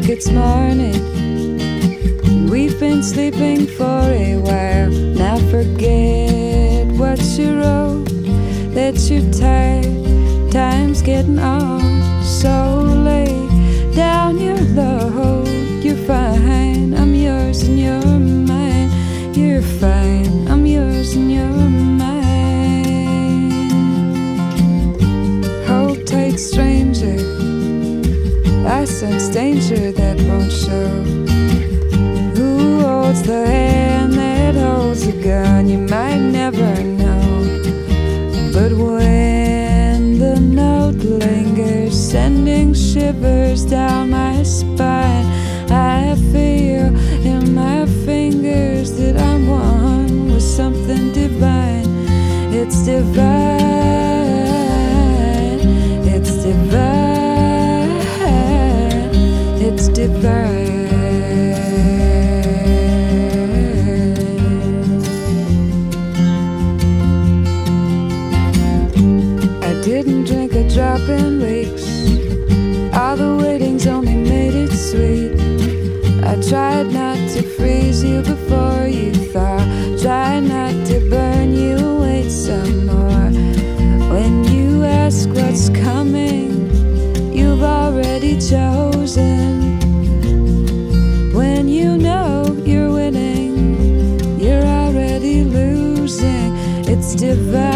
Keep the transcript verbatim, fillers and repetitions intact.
think it's morning. We've been sleeping for a while. Now forget what you wrote, that you're tired. Time's getting on so late. Down your load, you're fine. I'm yours and you're mine. You're fine. I'm yours and you're mine. Hold tight, stranger. I sense danger that won't show. Who holds the hand that holds a gun? You might never know. But when the note lingers, sending shivers down my spine, I feel in my fingers that I'm one with something divine. It's divine. It's divine. It's divine. Didn't drink a drop in weeks. All the waiting's only made it sweet. I tried not to freeze you before you thaw. Try not to burn you, wait some more. When you ask what's coming, you've already chosen. When you know you're winning, you're already losing. It's divine.